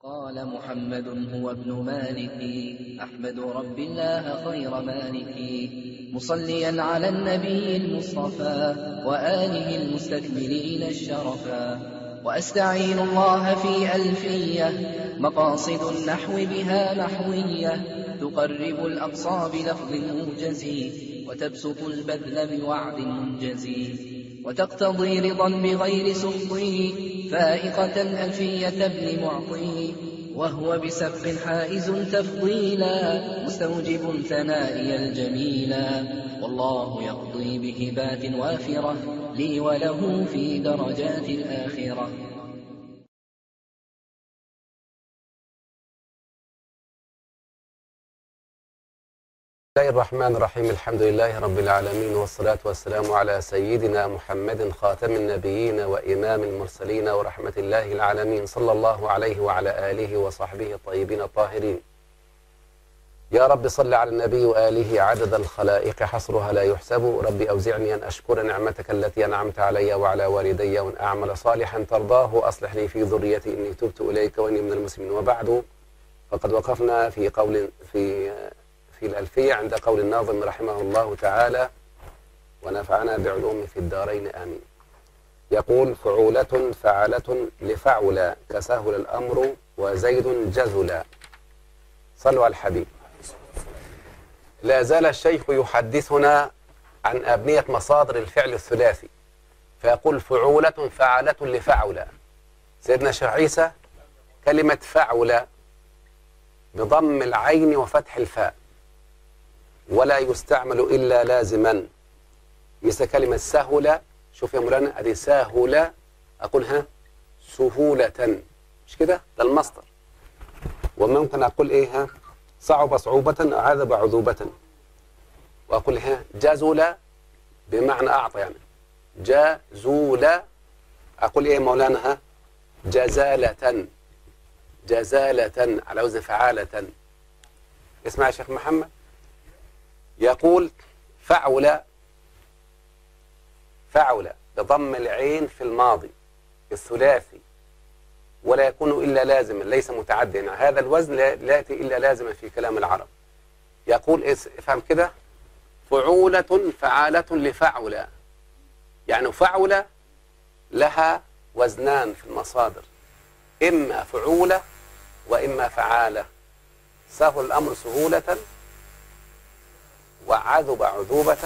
قال محمد هو ابن مالك أحمد رب الله خير مالك مصليا على النبي المصطفى وآله المستكملين الشرفا وأستعين الله في ألفية مقاصد النحو بها نحوية تقرب الأقصى بلفظ موجز وتبسط البذل بوعد منجز وتقتضي رضا بغير سخط فائقة ألفية ابن معطي وهو بسبق حائز تفضيلا مستوجب ثنائي الجميلا والله يقضي بهبات وافرة لي وله في درجات الآخرة. بسم الله الرحمن الرحيم. الحمد لله رب العالمين، والصلاة والسلام على سيدنا محمد خاتم النبيين وإمام المرسلين ورحمة الله العالمين، صلى الله عليه وعلى آله وصحبه الطيبين الطاهرين. يا رب صل على النبي وآله عدد الخلائق حصرها لا يحسب. ربي أوزعني أن أشكر نعمتك التي أنعمت علي وعلى والدي وأن أعمل صالحا ترضاه أصلح لي في ذريتي إني تبت إليك وإني من المسلمين. وبعد، فقد وقفنا في الألفية عند قول الناظم رحمه الله تعالى ونفعنا بعلوم في الدارين آمين. يقول: فعولة فعلة لفعل كسهل الأمر وزيد جزلا. صلوا على الحبيب. لا زال الشيخ يحدثنا عن أبنية مصادر الفعل الثلاثي، فيقول: فعولة فعلة لفعل. سيدنا الشيخ عيسى كلمة فعل بضم العين وفتح الفاء، ولا يستعمل إلا لازما، مثل كلمة سهولة. شوف يا مولانا، أدي سهولة أقولها سهولة، مش كده؟ ده المصدر. وممكن أقول إيه؟ صعب صعوبة، عذب عذوبة. وأقول جزولة بمعنى أعطى، يعني جزولة. أقول إيه مولانا؟ جزالة، جزالة على وزن فعالة. اسمع يا شيخ محمد، يقول: فعل بضم العين في الماضي الثلاثي، ولا يكون إلا لازما، ليس متعديا. هذا الوزن لا يأتي إلا لازما في كلام العرب. يقول: افهم كده: فعولة فعالة لفعل، يعني فعل لها وزنان في المصادر، إما فعولة وإما فعالة. سهل الأمر سهولة، وعذب عذوبة،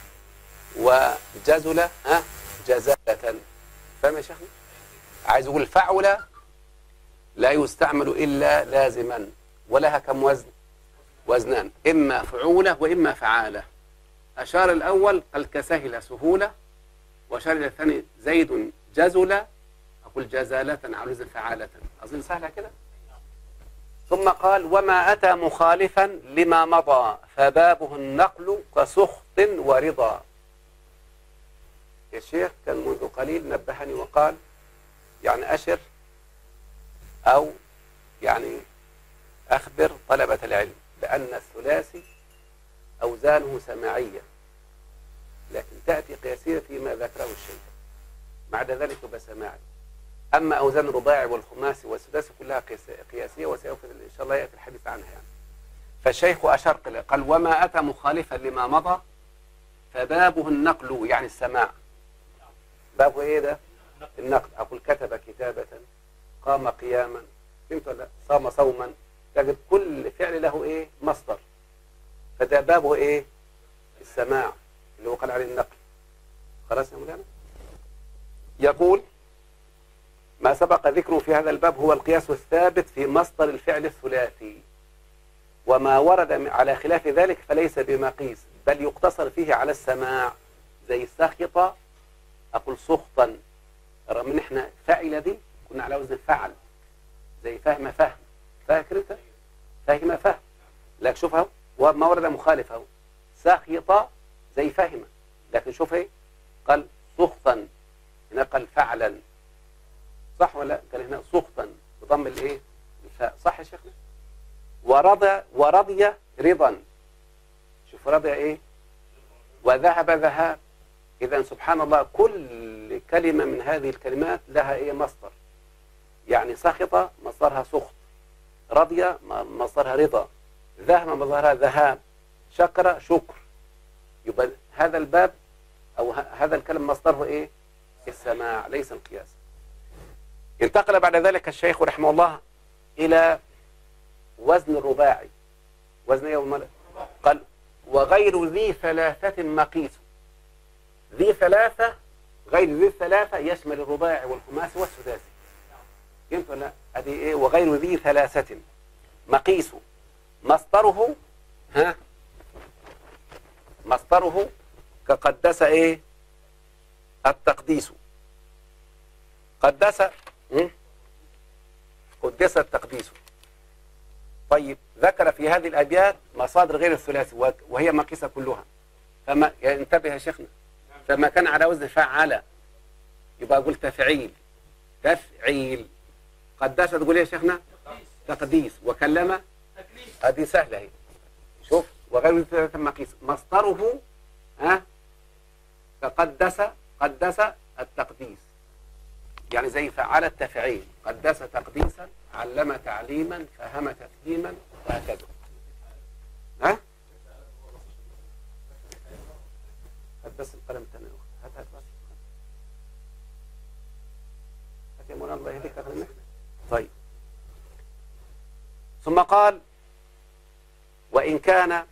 وجزلة جزالة. فاهم يا شيخنا؟ عايز يقول فعل لا يستعمل إلا لازما، ولها كم وزن؟ وزنان، إما فعولة وإما فعالة. أشار الأول قال كسهل سهولة، وأشار إلى الثاني زيد جزلة، أقول جزالة على وزن فعالة. أظن سهلة كده. ثم قال: وما أتى مخالفا لما مضى فبابه النقل كسخط ورضا. يا شيخ كان منذ قليل نبهني وقال: يعني أشر أو يعني أخبر طلبة العلم بأن الثلاثي أوزانه سماعية، لكن تأتي قياسية فيما ذكره الشيخ، بعد ذلك يبقى سماعي. أما أوزان الرباعي والخماسي والسداسي كلها قياسية، وسيأخذ إن شاء الله يأتي الحديث عنها يعني. فالشيخ أشار قال: وما أتى مخالفا لما مضى فبابه النقل، يعني السماع. بابه إيه ده؟ النقل. أقول كتب كتابة، قام قياما، فهمت ولا؟ صام صوما. تجد كل فعل له إيه؟ مصدر. فده بابه إيه؟ السماع، اللي هو قال عليه النقل. خلاص يا مولانا؟ يقول: ما سبق ذكره في هذا الباب هو القياس الثابت في مصدر الفعل الثلاثي، وما ورد على خلاف ذلك فليس بمقيس، بل يقتصر فيه على السماع. زي سخط أقول سخطا، رغم ان احنا فاعل دي كنا على وزن فعل. زي فهم فهم، فاكر انت؟ فهم فهم، لكن شوف اهو وما ورد مخالف اهو. سخط زي فهم، لكن شوف ايه؟ قال سخطا، هنا قال فعلا. صح ولا؟ قال هنا سخطا بضم الايه؟ الفاء. صح يا شيخنا؟ ورضي رضا. شوف رضي ايه؟ وذهب ذهاب. إذا سبحان الله كل كلمة من هذه الكلمات لها إيه؟ مصدر. يعني سخط مصدرها سخط، رضي مصدرها رضا، ذهب مصدرها ذهاب، شكر شكر. يبقى هذا الباب أو هذا الكلام مصدره إيه؟ السماع ليس القياس. انتقل بعد ذلك الشيخ رحمه الله إلى وزن الرباعي. وزن يوم قال وغير ذي ثلاثة مقيس. ذي ثلاثة غير ذي الثلاثة يشمل الرباعي والخماسي والسداسي. فهمت ولا لا؟ هذه إيه؟ وغير ذي ثلاثة مقيس مصدره مصدره كقدس إيه؟ التقديس. قدس قدس التقديس. طيب ذكر في هذه الأبيات مصادر غير الثلاثي وهي مقيسة كلها. فما انتبه يا شيخنا، فما كان على وزن فعل يبقى أقول تفعيل. تفعيل. قدس تقول إيه يا شيخنا؟ تقديس. وكلم هذه سهلة هي. شوف وغير ثلاثة مقيس مصدره كقدس قدس التقديس. يعني زي فعل التفعيل، قدس تقديسا، علم تعليما، فهم تفهيما، وهكذا. هات بس القلم الثاني. هات يا مولانا الله يهديك. طيب ثم قال وإن كان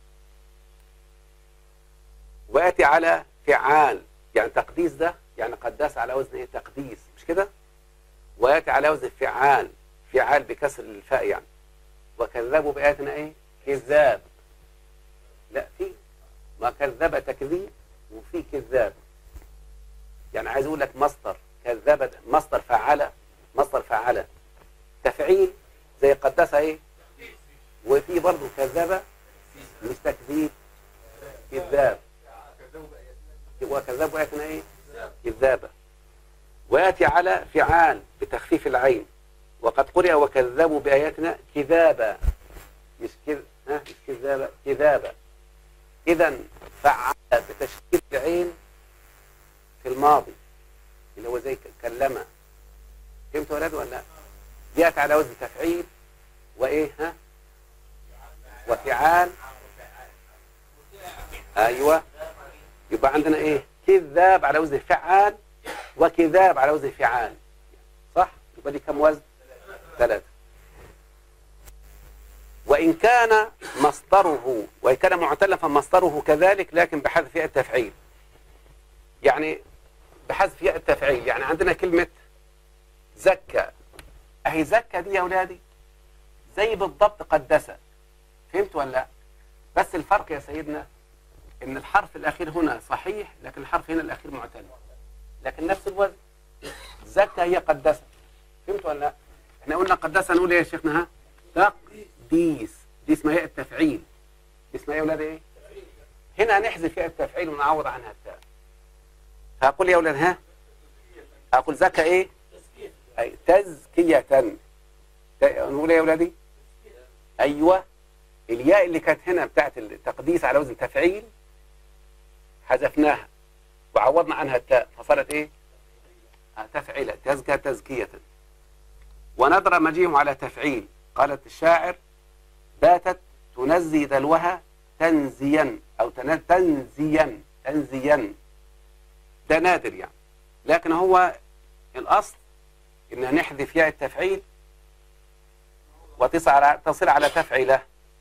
ويأتي على فعال. يعني تقديس ده يعني قداس على وزن ايه؟ تقديس، مش كده؟ ويأتي على وزن فعال. فعال بكسر الفاء يعني. وكذبوا بآياتنا ايه؟ كذاب. لا في ما كذب تكذيب وفي كذاب. يعني عايز اقول لك مصدر كذب مصدر فعل. مصدر فعل تفعيل زي قدس ايه؟ وفي برضه كذب مش تكذيب، كذاب. وكذبوا بآياتنا ايه؟ كذابة. ويأتي على فعال بتخفيف العين. وقد قرئ وكذبوا بآياتنا كذابة مش كذابة، كذابة. إذا فعل بتشكيل العين في الماضي اللي هو زي كلمة. فهمت يا ولاد ولا لا؟ يأتي على وزن تفعيل وإيه وفعال. أيوة. يبقى عندنا إيه؟ كذاب على وزن فعال وكذاب على وزن فعال. صح؟ يبقى دي كم وزن؟ 3. وإن كان مصدره وإن كان معتلا فمصدره كذلك لكن بحذف ياء التفعيل. يعني بحذف ياء التفعيل. يعني عندنا كلمة زكى. أهي زكى دي يا أولادي زي بالضبط قدسة. فهمت ولا لا؟ بس الفرق يا سيدنا إن الحرف الأخير هنا صحيح لكن الحرف هنا الأخير معتل، لكن نفس الوزن. زكى هي قدسة. فهمت ولا لا؟ احنا قلنا قدسة نقول ايه يا شيخنا؟ تقديس. دي اسمها ياء التفعيل. دي اسمها ايه يا ولاد ايه؟ هنا هنحذف ياء التفعيل ونعوض عنها التاء. فهقول يا ولاد هقول زكى ايه؟ أي تزكية. نقول ايه يا ولادي؟ ايوه. الياء اللي كانت هنا بتاعت التقديس على وزن تفعيل حذفناها وعوضنا عنها التاء فصارت ايه؟ تفعيلة. تزكى تزكية. ونظر مجيهم على تفعيل. قالت الشاعر باتت تنزي دلوها تنزيا أو تنزيا. ده نادر يعني، لكن هو الأصل إن نحذف ياء التفعيل وتصل على تفعيله.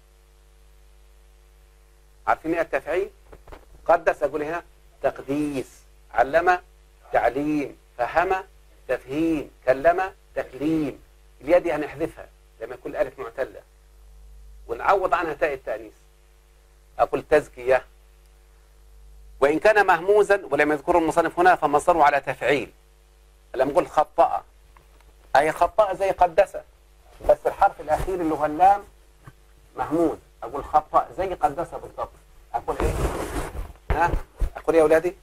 عارفين ياء التفعيل؟ قدس أقول هنا تقديس، علم تعليم، فهم تفهيم، كلم تكليم. الياء دي هنحذفها لما يكون الألف معتلة ونعوض عنها تاء التأنيث. أقول تزكية. وإن كان مهموزا ولم يذكره المصنف هنا فمصدره على تفعيل. لما نقول خطأ أي خطأ زي قدسة بس الحرف الأخير اللي هو اللام مهموز. أقول خطأ زي قدسة بالضبط. أقول إيه؟ أقول يا أولادي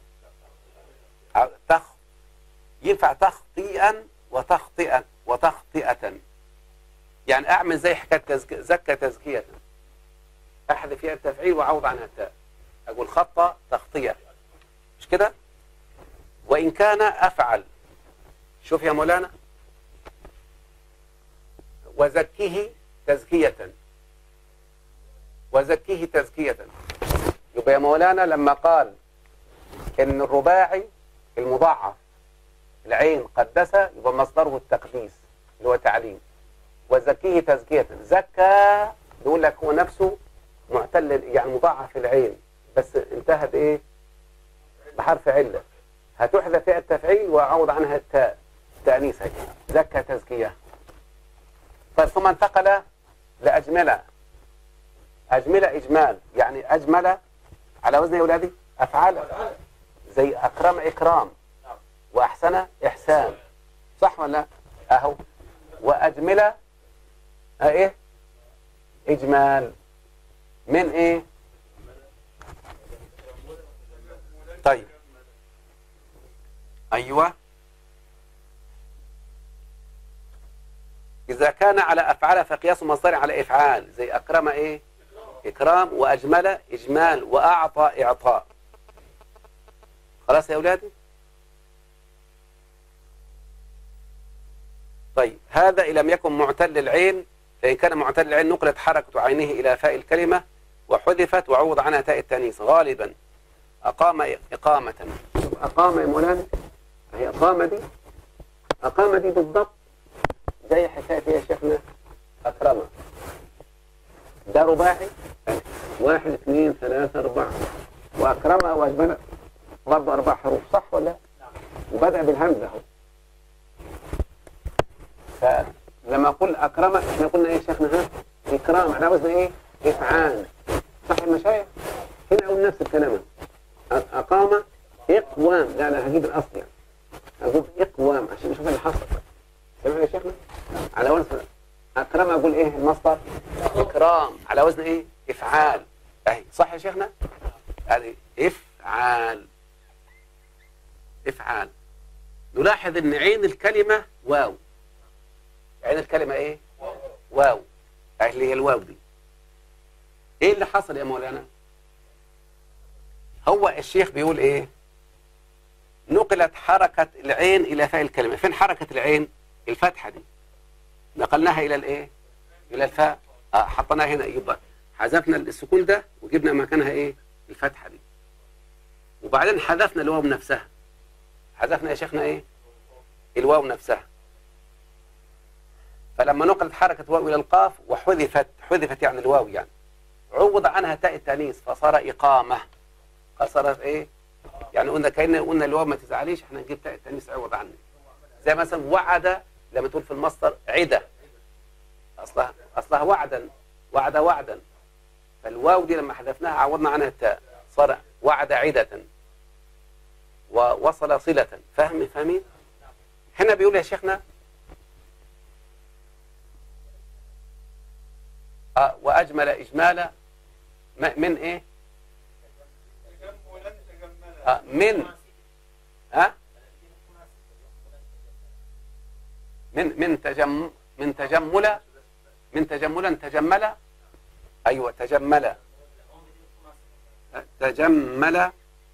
ينفع تخطيئا وتخطئة. يعني أعمل زي حكاية زكى تزكية. أحذف فيها التفعيل وأعوض عنها التاء. أقول خطأ تخطية، مش كده؟ وإن كان أفعل. شوف يا مولانا وزكيه تزكية وزكيه تزكية. يبقى يا مولانا لما قال إن الرباعي المضاعف العين قدسة يبقى مصدره التقديس اللي هو تعليم، وزكيه تزكية. زكى بيقول لك هو نفسه معتل يعني مضاعف العين بس انتهى بإيه؟ بحرف علة، هتحذف فيها التفعيل وأعوض عنها التاء تأنيث هيك. زكى تزكية. طيب ثم انتقل لأجملة. أجملة إجمال، يعني أجمل على وزن يا أولادي أفعال، زي أكرم إكرام وأحسن إحسان، صح ولا أهو؟ وأجملة إيه؟ إجمال من إيه؟ طيب أيوة، إذا كان على أفعال فقياس مصدر على إفعال، زي أكرم إيه؟ إكرام، وأجمل إجمال، وأعطى إعطاء. خلاص يا أولادي؟ طيب هذا إن لم يكن معتل العين، فإن كان معتل العين نقلت حركة عينه إلى فاء الكلمة وحذفت وعوض عنها تاء التانيث. غالبا أقام إقامة. شوف أقام يا مولانا، هي أقامة دي بالضبط زي حكاية يا شيخنا أكرمة. ده رباعي 1 2 3 4، وأكرمة وأجملة برضه 4 حروف، صح ولا؟ وبدأ بالهمزة اهو. فلما أقول أكرمة احنا قلنا إيه يا شيخنا؟ ها؟ إكرام على وزن إيه؟ إفعال، صح يا مشايخ؟ هنا أقول نفس الكلام. أقام إقوام، لا هجيب الأصل يعني، أقول إقوام عشان نشوف اللي حصل. سمعنا يا شيخنا؟ على وزن أكرم أقول إيه المصدر؟ إكرام على وزن إيه؟ إفعال. أهي صح يا شيخنا؟ هذه إفعال. إفعال. نلاحظ إن عين الكلمة واو. عين الكلمة إيه؟ واو. اللي هي الواو دي. إيه اللي حصل يا مولانا؟ هو الشيخ بيقول إيه؟ نقلت حركة العين إلى فاء الكلمة. فين حركة العين؟ الفتحة دي. نقلناها إلى الإيه؟ إلى الفاء. حطيناها هنا، يبقى حذفنا السكون ده وجبنا مكانها إيه؟ الفتحة دي. وبعدين حذفنا الواو نفسها. حذفنا يا شيخنا إيه؟ الواو نفسها. فلما نقلت حركة الواو إلى القاف حذفت يعني الواو يعني، عوض عنها تاء التانيث فصار إقامة. صارت إيه؟ يعني قلنا الواو ما تزعليش، احنا نجيب تاء التانيث عوض عنه. زي مثلا وعد، لما تقول في المصدر عدة، أصلها وعدا. فالواو دي لما حذفناها عوضنا عنها التاء، صار وعد عدة ووصل صلة. فاهمين؟ هنا بيقول يا شيخنا وأجمل إجمالا من إيه؟ من تجملا تجمل. أيوة تجمل.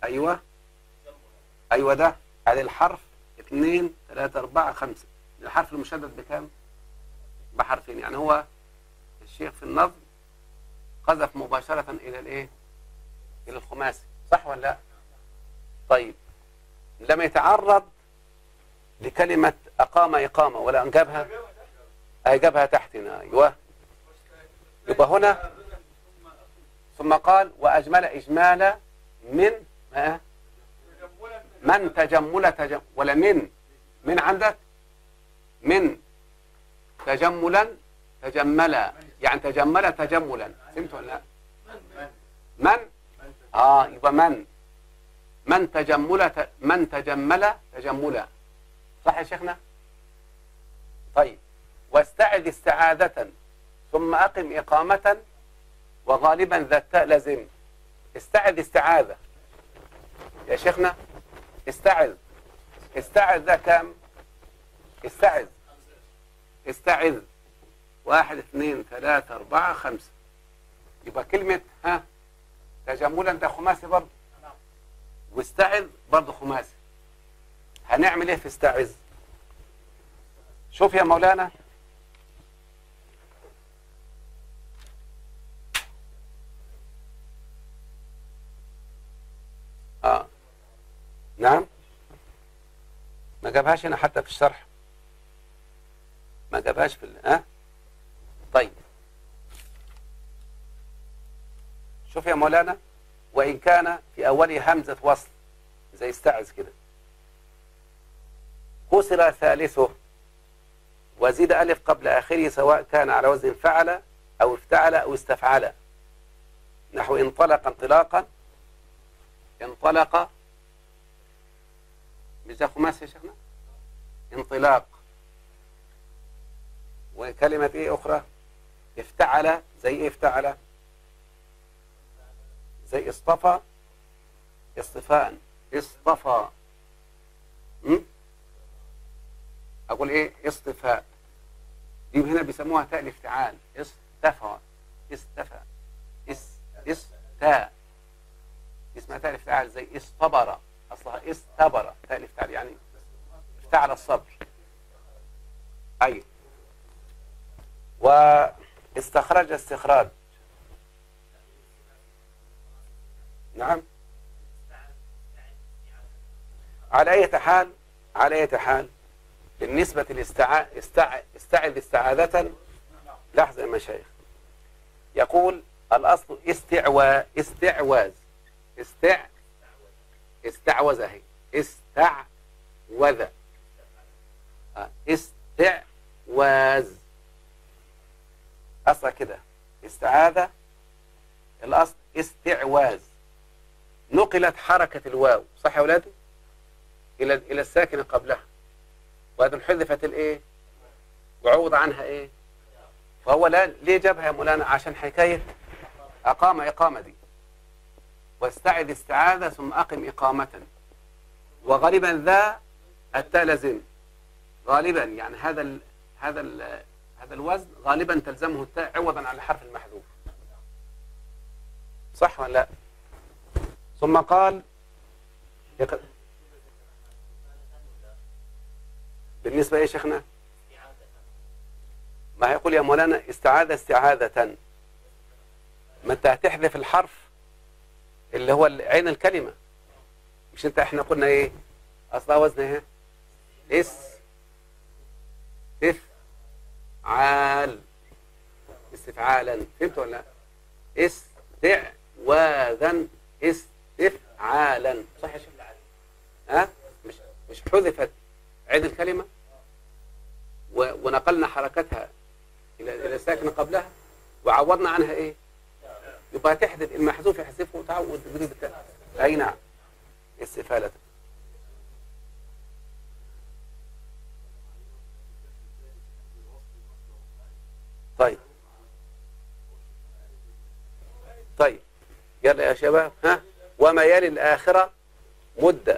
أيوة ده على الحرف 2 3 4 5. الحرف المشدد بكام؟ بحرفين. يعني هو الشيخ في النظم قذف مباشرة إلى الإيه؟ إلى الخماسي، صح ولا لا؟ طيب لما يتعرض لكلمة أقام إقامة ولا أنجبها، جابها تحت هنا. أيوة. يبقى هنا ثم قال وأجمل إجمالا من تجمل ولا من عندك من تجملا تجملا، يعني تجمل تجملا. فهمت ولا لا؟ يبقى من تجمل تجملا، صح يا شيخنا؟ طيب واستعذ استعاذة ثم أقم إقامة وغالبا ذا التاء لازم. استعذ استعاذة يا شيخنا. استعذ ذا كام؟ استعذ 1 2 3 4 5. يبقى كلمة تجملا ده خماسي برضه، واستعذ برضه خماسي. هنعمل ايه في استعذ؟ شوف يا مولانا، نعم، ما جابهاش هنا حتى في الشرح، ما جابهاش في طيب شوف يا مولانا، وإن كان في أوله همزة وصل زي استعذ كده، كسر ثالثه وزيد ألف قبل آخره سواء كان على وزن فعل أو افتعل أو استفعل، نحو انطلق انطلاقا، انطلق، مش ده خماس يا شيخنا؟ انطلاق. وكلمة ايه أخرى؟ افتعل، زي ايه افتعل؟ زي اصطفى، اصطفاء، اصطفى. أقول ايه؟ اصطفاء. دي هنا بيسموها تاء الافتعال، اصطفى، استفى، استا، اسمها تاء الافتعال. زي اصطبر، أصلها استبر، تاء الافتعال يعني افتعل الصبر. أي. واستخرج استخراج. نعم. على أي حال بالنسبة استعذ استعاذة. لحظة يا مشايخ، يقول الأصل استعواذ، استعوذ، هي استعوذ، استعواذ، أصلا كده استعاذة، الأصل استعواذ. نقلت حركة الواو، صح يا أولادي، إلى الساكنة قبلها، وهذا حذفت الإيه وعوض عنها إيه. فهو ليه جابها يا مولانا؟ عشان حكاية أقام إقامة دي، واستعذ استعاذة ثم أقم إقامة. وغالبا ذا التاء لازم، غالبا يعني هذا الوزن غالبا تلزمه التاء عوضا عن الحرف المحذوف، صح ولا لا؟ ثم قال بالنسبة ايه شيخنا؟ ما هيقول يا مولانا استعاذ استعاذة، ما انت هتحذف الحرف اللي هو عين الكلمة، مش انت احنا قلنا ايه اصلها وزن ايه؟ استفعال، استفعالا، فهمت ولا لا؟ استعواذا، استفعالا، صح يا شيخ؟ مش حذفت عين الكلمة ونقلنا حركتها الى الساكنة قبلها وعوضنا عنها ايه؟ يبقى تحذف المحذوف، يحذفه وتعوض بدون بالتاء. اي نعم، استفالة. طيب يلا يا شباب، وما يلي الآخرة مدة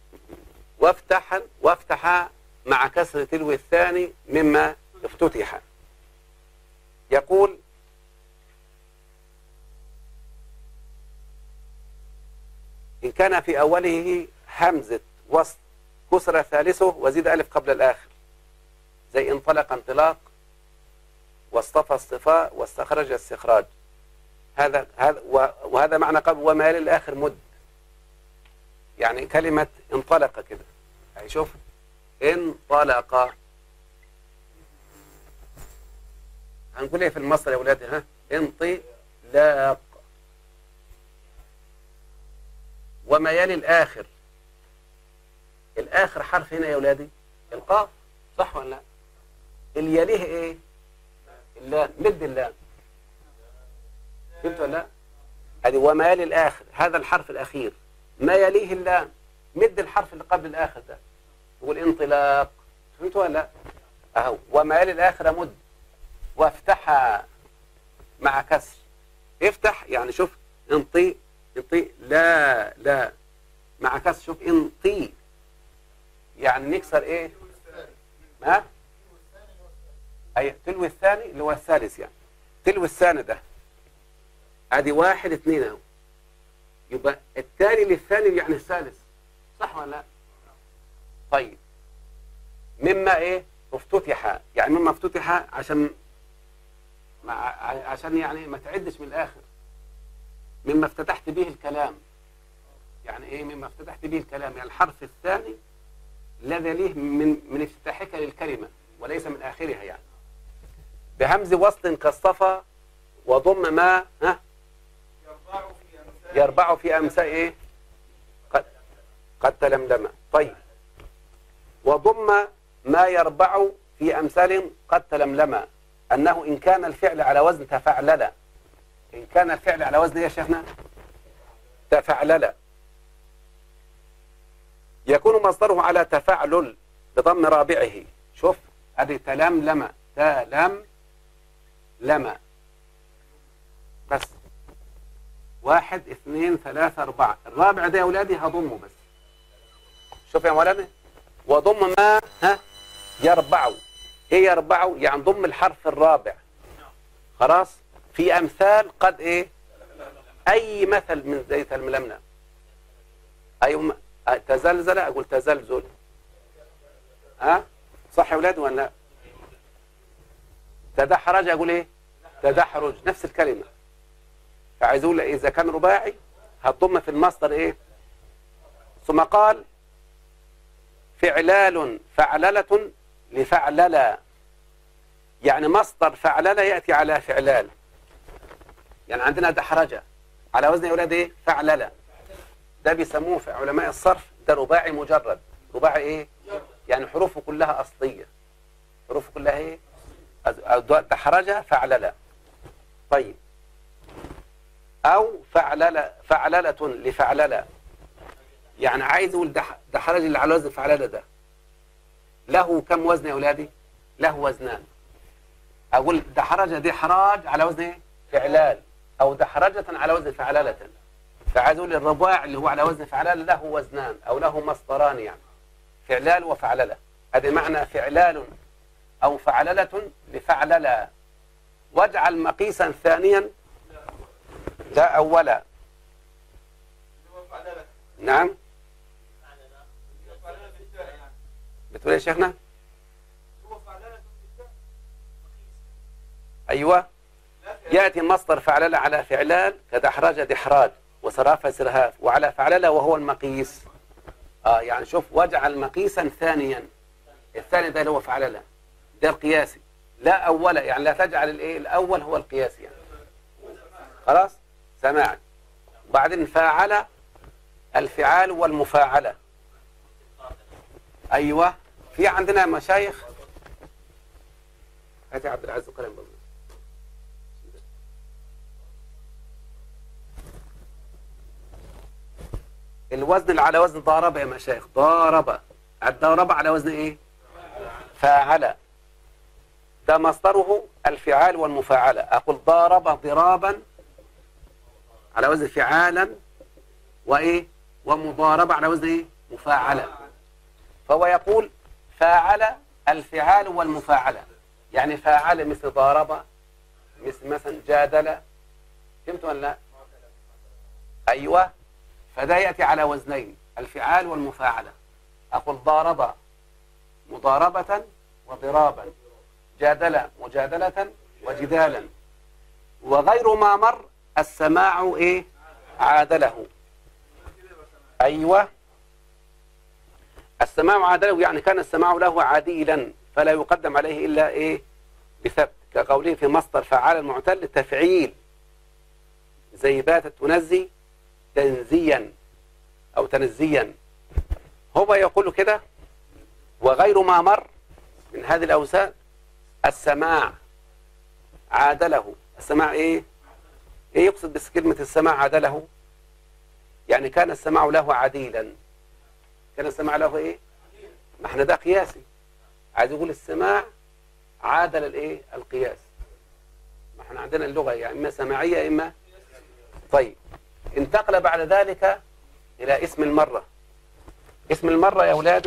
وافتح مع كسر تلو الثاني مما افتتح. يقول إن كان في أوله همزة وصل كسر ثالثه وزيد ألف قبل الآخر، زي انطلق انطلاق، واصطفى اصطفاء، واستخرج استخراج. وهذا معنى قبل وما يلي الآخر مد، يعني كلمة انطلق كده، يعني شوف انطلق، هنقول ايه في المصدر يا ولادي؟ انطلاق. وما يلي الآخر، الآخر حرف هنا يا ولادي القاف، صح ولا لا؟ اللي يليه ايه؟ اللام، مد اللام، فهمت ولا لا؟ ادي وما يلي الآخر، هذا الحرف الأخير، ما يليه اللام، مد الحرف اللي قبل الآخر ده، يقول انطلاق، فهمت ولا لا؟ اهو وما يلي الآخر مد، وافتح مع كسر. افتح يعني شوف انطي لا مع كسر، شوف انطي يعني نكسر ايه؟ اي تلو الثاني اللي هو الثالث، يعني تلو الثاني ده ادي 1 2 اهو، يبقى الثاني للثاني يعني الثالث، صح ولا لا؟ طيب مما ايه؟ افتتح، يعني مما افتتح عشان يعني ما تعدش من الاخر، مما افتتحت به الكلام، يعني ايه مما افتتحت به الكلام، يعني الحرف الثاني الذي يليه من افتتاحك للكلمة وليس من آخرها. يعني بهمز وصل كاصطفى وضم ما يربع في أمثال ايه قد تلملم. طيب وضم ما يربع في أمثال قد تلملم، أنه إن كان الفعل على وزن تفعلل. إن كان الفعل على وزن يا شيخنا تفعلل يكون مصدره على تفعلل بضم رابعه. شوف هذه تلملم تلملم بس 1 2 3 4 الرابع ده يا أولادي هضمه بس. شوف يا مولانا وضم ما يربع. ايه يربع؟ يعني ضم الحرف الرابع خلاص في أمثال قد ايه أي مثل من زي تلملمنا. أيوة تزلزل أقول تزلزل. صح يا أولاد ولا لا؟ تدحرج أقول إيه تدحرج، نفس الكلمة. فعايز أقول إذا كان رباعي هتضم في المصدر إيه. ثم قال فعلال فعللة لفعللا، يعني مصدر فعللة يأتي على فعلال. يعني عندنا دحرجة على وزن يا أولاد إيه فعللة، ده بيسموه في علماء الصرف ده رباعي مجرد. رباعي ايه يعني حروفه كلها اصليه، حروفه كلها ايه دحرجه فعلله. طيب او فعلله لفعلله، يعني عايز اقول دحرج اللي على وزن فعلله ده له كم وزن يا اولادي؟ له وزنان. اقول دحرجه دحراج على وزن ايه فعلال، او دحرجه على وزن فعلله. فعايز اقول الرباع اللي هو على وزن فعلال له وزنان او له مصدران، يعني فعلال وفعلله. هذا معنى فعلال او فعلله لفعلله. واجعل مقيسا ثانيا لا اولا. نعم بتقول يا شيخنا؟ ايوه ياتي مصدر فعلله على فعلال كدحرج دحراج وصراف سرهاف، وعلى فعلله وهو المقيس. يعني شوف واجعل مقيسا ثانيا. الثاني ده اللي هو فعلله ده القياسي، لا أولا، يعني لا تجعل الايه الأول هو القياسي يعني. خلاص سماعي. وبعدين فاعل الفعال والمفاعلة. أيوة في عندنا مشايخ. هاتي عبد العزيز قلم بضل. الوزن اللي على وزن ضارب يا مشايخ، ضارب. الضارب على وزن ايه فاعل، ده مصدره الفعال والمفاعلة. أقول ضارب ضرابا على وزن فعالا وإيه ومضاربة على وزن إيه مفاعلة. فهو يقول فاعل الفعال والمفاعلة، يعني فاعل مثل ضارب، مثلا جادل. فهمت ولا لا؟ أيوة. فده يأتي على وزنين الفعال والمفاعلة. أقول ضارب مضاربة وضرابا، جادل مجادلة وجدالا. وغير ما مر السماع إيه عادله. أيوة السماع عادله، يعني كان السماع له عديلا فلا يقدم عليه إلا إيه بثبت، كقوله في مصدر فعال المعتل تفعيل، زي باتت تنزي تنزيا أو تنزيا. هو يقول كده. وغير ما مر من هذه الأوزان السماع عادله. السماع إيه يقصد بس كلمة السماع عادله؟ يعني كان السماع له عديلا. كان السماع له إيه؟ ما احنا ده قياسي، عايز يقول السماع عادل الإيه القياس. ما احنا عندنا اللغة يعني إما سماعية إما. طيب انتقل بعد ذلك إلى اسم المرة. اسم المرة يا أولادي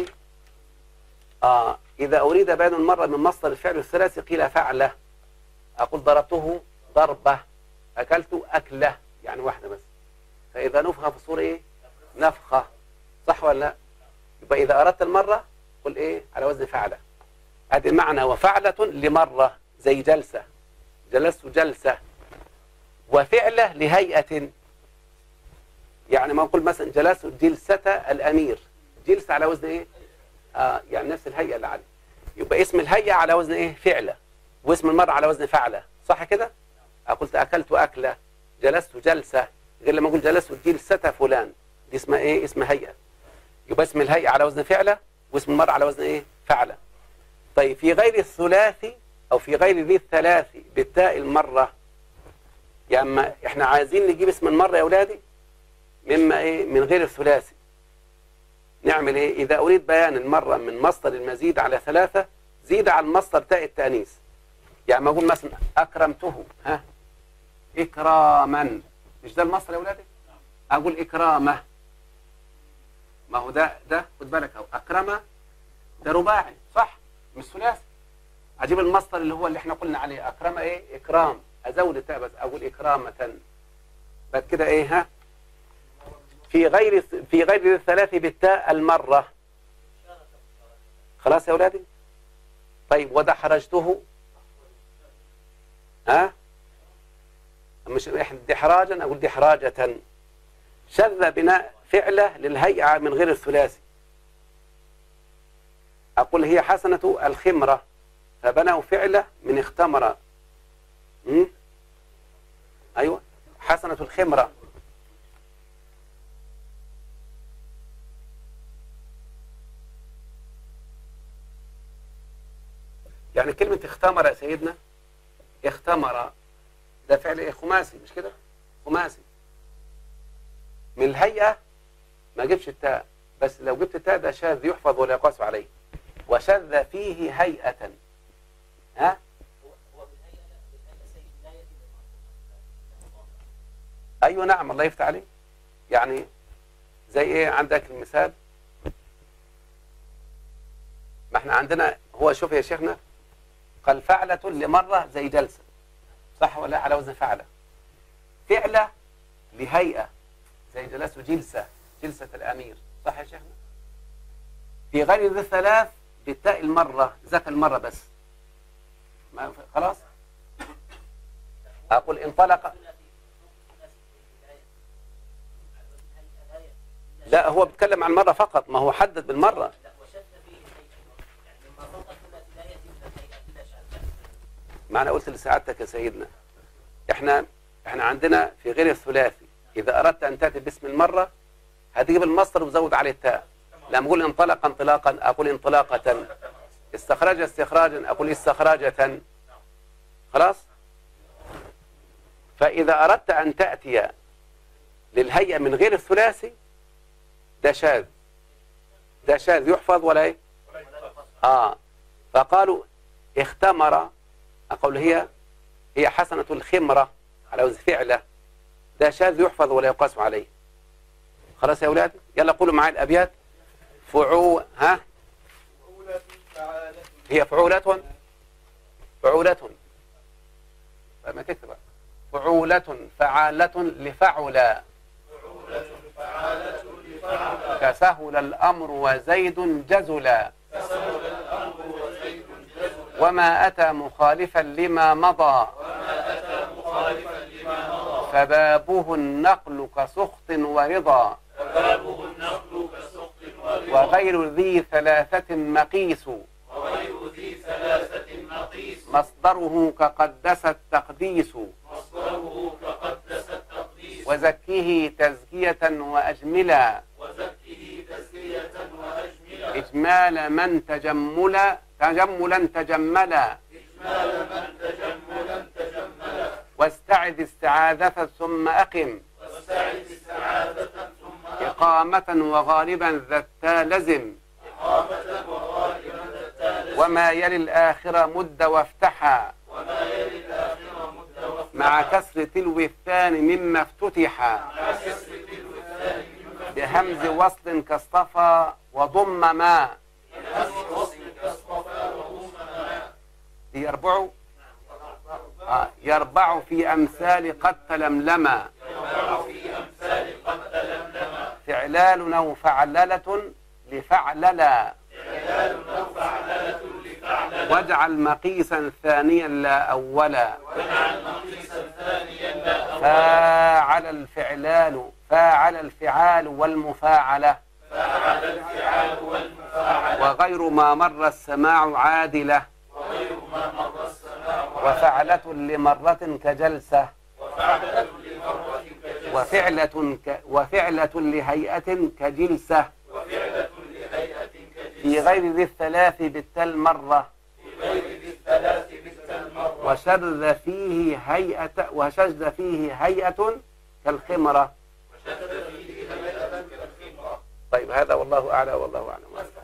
إذا أريد بيان المرة من مصدر الفعل الثلاثي قيل فعله. أقول ضربته ضربة، أكلت أكلة، يعني واحدة بس. فإذا نفخ في الصور إيه نفخة. صح ولا لا؟ يبقى إذا أردت المرة قل إيه على وزن فعلة. هذه المعنى. وفعلة لمرة زي جلسة، جلست جلسة. وفعلة لهيئة، يعني ما نقول مثلا جلست جلسة الأمير، جلسة على وزن إيه؟ يعني نفس الهيئة اللي عليه، يبقى اسم الهيئة على وزن إيه؟ فعلة، واسم المرة على وزن فعلة، صح كده؟ قلت أكلت أكلة، جلست جلسة، غير لما أقول جلست جلسة فلان، دي اسمها إيه؟ اسم هيئة. يبقى اسم الهيئة على وزن فعلة، واسم المرة على وزن إيه؟ فعلة. طيب في غير الثلاثي أو في غير ذي الثلاثي بالتاء المرة، يعني إحنا عايزين نجيب اسم المرة يا أولادي مما إيه؟ من غير الثلاثي. نعمل إيه؟ إذا أريد بيان المرة من مصدر المزيد على ثلاثة، زيد على المصدر تاء التأنيث. يعني ما أقول مثلا أكرمته، إكراما، مش ده المصدر يا أولادي؟ أقول إكرامه، ما هو ده خد بالك أهو، أكرمه ده رباعي صح؟ مش ثلاثي. أجيب المصدر اللي هو اللي إحنا قلنا عليه، أكرمه إيه؟ إكرام، أزود التاء بس أقول إكرامة. بعد كده إيه في غير الثلاثي بالتاء المرة. خلاص يا أولادي؟ طيب ودحرجته، مش دحراجا، أقول دحراجة. شذ بناء فعلة للهيئة من غير الثلاثي، أقول هي حسنة الخمرة، فبنوا فعلة من اختمر. أيوة حسنة الخمرة. يعني كلمة اختمر يا سيدنا، اختمر ده فعل ايه؟ خماسي، مش كده؟ خماسي. من الهيئة ما جبش التاء، بس لو جبت التاء ده شاذ يحفظ ولا يقاس عليه. وشذ فيه هيئة. أيوة نعم، الله يفتح عليك. يعني زي ايه؟ عندك المثال، ما احنا عندنا هو، شوف يا شيخنا، قال فعلة لمرة زي جلسة، صح ولا على وزن فعلة؟ فعلة لهيئة زي جلسة جلسة، جلسة الأمير، صح يا شيخنا؟ في غير ذي الثلاث بالتاء المرة، ذاك المرة بس، ما خلاص. أقول انطلق، لا هو بيتكلم عن المرة فقط، ما هو حدد بالمرة. ما أنا قلت لسعادتك يا سيدنا، احنا عندنا في غير الثلاثي إذا أردت أن تأتي باسم المرة هتجيب المصدر وزود عليه التاء. لما أقول انطلق انطلاقا أقول انطلاقة، استخرج استخراجا أقول استخراجة. خلاص؟ فإذا أردت أن تأتي للهيئة من غير الثلاثي ده شاذ، ده شاذ يحفظ ولا ايه؟ فقالوا اختمر، أقول هي حسنة الخمرة على وزن فعلة، ده شاذ يحفظ ولا يقاس عليه. خلاص يا أولاد؟ يلا قولوا معي الأبيات. هي فعولة، ما تكتب فعولة فعالة لفعلا، كسهل الأمر وزيد جزلا، وما أتى مخالفا لما مضى، فبابه النقل كسخط ورضا، وغير ذي ثلاثة مقيس، مصدره كقدس التقديس، وزكيه تزكية وأجملا، إجمال من تجملا تجملا، واستعذ استعاذة ثم أقم، إقامة وغالبا ذا لزم، وما يلي الآخرة مد وافتحا، مع كسر تلو الثاني مما افتتحا، بهمز وصل كاصطفى وضم ما، يربع في أمثال قد تلملما، فعلال أو فعللة لفعللا، واجعل مقيسا ثانيا لا أولا، فاعل الفعلال فاعل الفعال والمفاعلة وغير ما مر السماع عادلة وفعلة لمرة كجلسة وفعلة لهيئة كجلسة في غير ذي الثلاث بالتل مرة وشذ فيه هيئة كالخمرة. طيب هذا والله أعلى والله أعلم.